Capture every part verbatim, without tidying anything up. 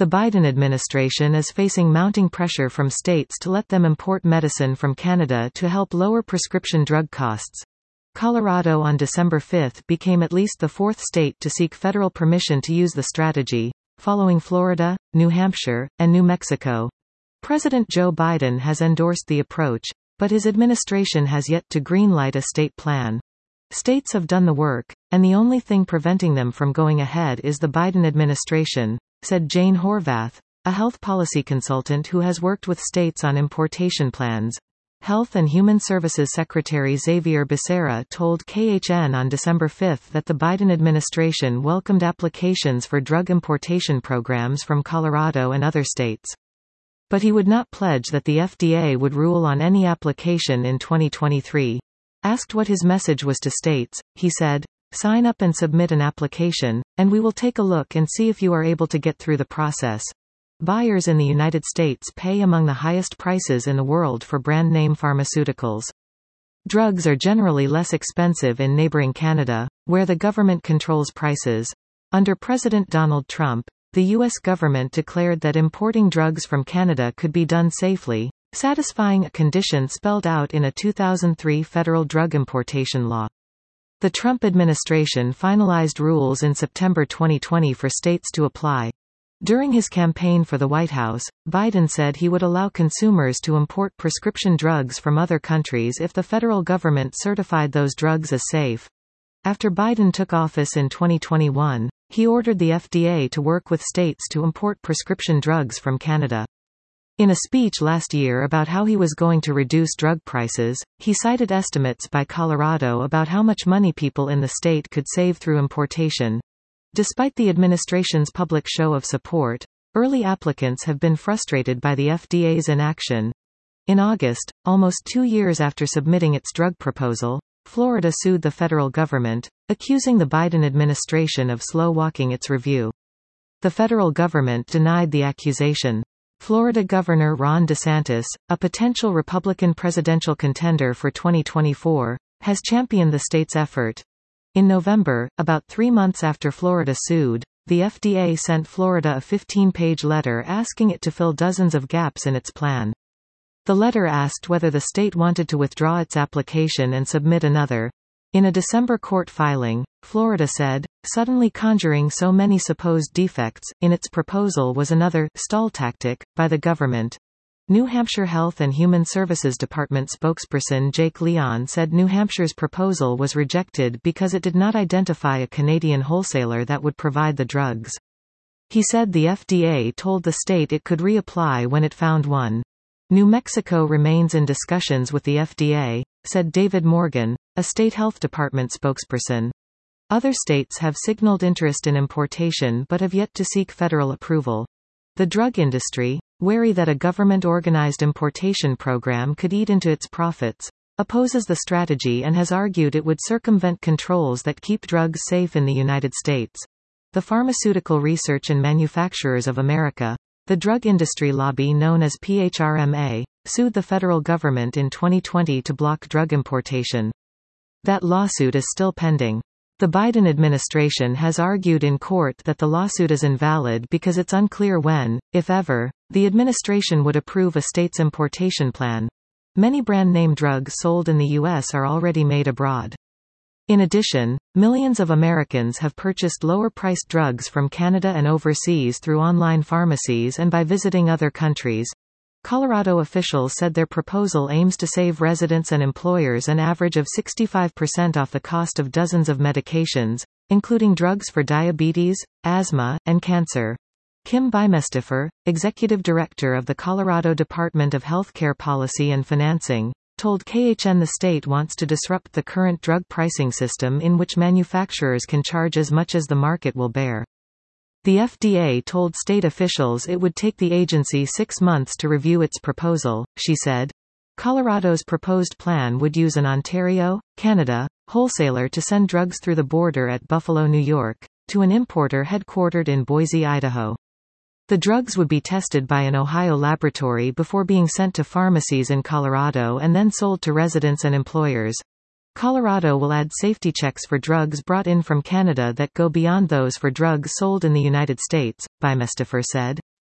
The Biden administration is facing mounting pressure from states to let them import medicine from Canada to help lower prescription drug costs. Colorado on December fifth became at least the fourth state to seek federal permission to use the strategy, following Florida, New Hampshire, and New Mexico. President Joe Biden has endorsed the approach, but his administration has yet to greenlight a state plan. States have done the work, and the only thing preventing them from going ahead is the Biden administration, said Jane Horvath, a health policy consultant who has worked with states on importation plans. Health and Human Services Secretary Xavier Becerra told K H N on December fifth that the Biden administration welcomed applications for drug importation programs from Colorado and other states. But he would not pledge that the F D A would rule on any application in twenty twenty-three. Asked what his message was to states, he said, "Sign up and submit an application, and we will take a look and see if you are able to get through the process." Buyers in the United States pay among the highest prices in the world for brand-name pharmaceuticals. Drugs are generally less expensive in neighboring Canada, where the government controls prices. Under President Donald Trump, the U S government declared that importing drugs from Canada could be done safely, satisfying a condition spelled out in a two thousand three federal drug importation law. The Trump administration finalized rules in September twenty twenty for states to apply. During his campaign for the White House, Biden said he would allow consumers to import prescription drugs from other countries if the federal government certified those drugs as safe. After Biden took office in twenty twenty-one, he ordered the F D A to work with states to import prescription drugs from Canada. In a speech last year about how he was going to reduce drug prices, he cited estimates by Colorado about how much money people in the state could save through importation. Despite the administration's public show of support, early applicants have been frustrated by the F D A's inaction. In August, almost two years after submitting its drug proposal, Florida sued the federal government, accusing the Biden administration of slow-walking its review. The federal government denied the accusation. Florida Governor Ron DeSantis, a potential Republican presidential contender for twenty twenty-four, has championed the state's effort. In November, about three months after Florida sued, the F D A sent Florida a fifteen-page letter asking it to fill dozens of gaps in its plan. The letter asked whether the state wanted to withdraw its application and submit another. In a December court filing, Florida said, suddenly conjuring so many supposed defects in its proposal was another stall tactic by the government. New Hampshire Health and Human Services Department spokesperson Jake Leon said New Hampshire's proposal was rejected because it did not identify a Canadian wholesaler that would provide the drugs. He said the F D A told the state it could reapply when it found one. New Mexico remains in discussions with the F D A, said David Morgan, a state health department spokesperson. Other states have signaled interest in importation but have yet to seek federal approval. The drug industry, wary that a government-organized importation program could eat into its profits, opposes the strategy and has argued it would circumvent controls that keep drugs safe in the United States. The Pharmaceutical Research and Manufacturers of America, the drug industry lobby known as P H R M A, sued the federal government in twenty twenty to block drug importation. That lawsuit is still pending. The Biden administration has argued in court that the lawsuit is invalid because it's unclear when, if ever, the administration would approve a state's importation plan. Many brand-name drugs sold in the U S are already made abroad. In addition, millions of Americans have purchased lower-priced drugs from Canada and overseas through online pharmacies and by visiting other countries. Colorado officials said their proposal aims to save residents and employers an average of sixty-five percent off the cost of dozens of medications, including drugs for diabetes, asthma, and cancer. Kim Bymestifer, executive director of the Colorado Department of Healthcare Policy and Financing, told K H N the state wants to disrupt the current drug pricing system in which manufacturers can charge as much as the market will bear. The F D A told state officials it would take the agency six months to review its proposal, she said. Colorado's proposed plan would use an Ontario, Canada, wholesaler to send drugs through the border at Buffalo, New York, to an importer headquartered in Boise, Idaho. The drugs would be tested by an Ohio laboratory before being sent to pharmacies in Colorado and then sold to residents and employers. Colorado will add safety checks for drugs brought in from Canada that go beyond those for drugs sold in the United States, Bymestifer said.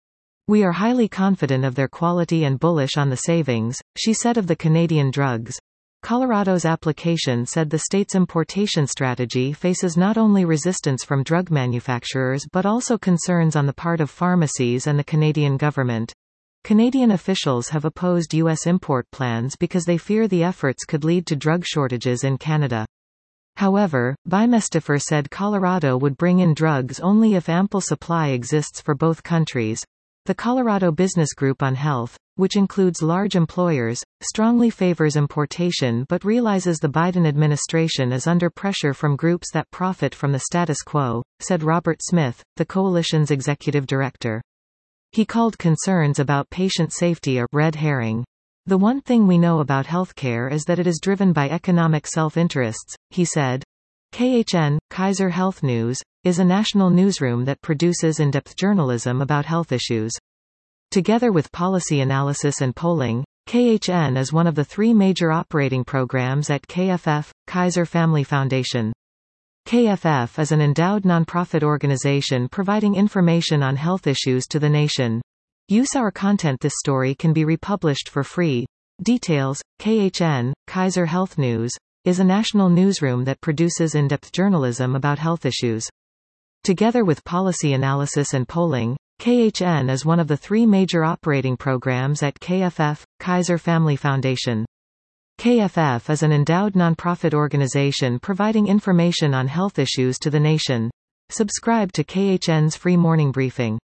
"We are highly confident of their quality and bullish on the savings," she said of the Canadian drugs. Colorado's application said the state's importation strategy faces not only resistance from drug manufacturers but also concerns on the part of pharmacies and the Canadian government. Canadian officials have opposed U S import plans because they fear the efforts could lead to drug shortages in Canada. However, Bimestifer said Colorado would bring in drugs only if ample supply exists for both countries. The Colorado Business Group on Health, which includes large employers, strongly favors importation but realizes the Biden administration is under pressure from groups that profit from the status quo, said Robert Smith, the coalition's executive director. He called concerns about patient safety a red herring. "The one thing we know about healthcare is that it is driven by economic self-interests," he said. K H N, Kaiser Health News, is a national newsroom that produces in-depth journalism about health issues. Together with policy analysis and polling, K H N is one of the three major operating programs at K F F, Kaiser Family Foundation. K F F is an endowed nonprofit organization providing information on health issues to the nation. Use our content. This story can be republished for free. Details: K H N, Kaiser Health News, is a national newsroom that produces in-depth journalism about health issues. Together with policy analysis and polling, K H N is one of the three major operating programs at K F F, Kaiser Family Foundation. K F F is an endowed nonprofit organization providing information on health issues to the nation. Subscribe to K H N's free morning briefing.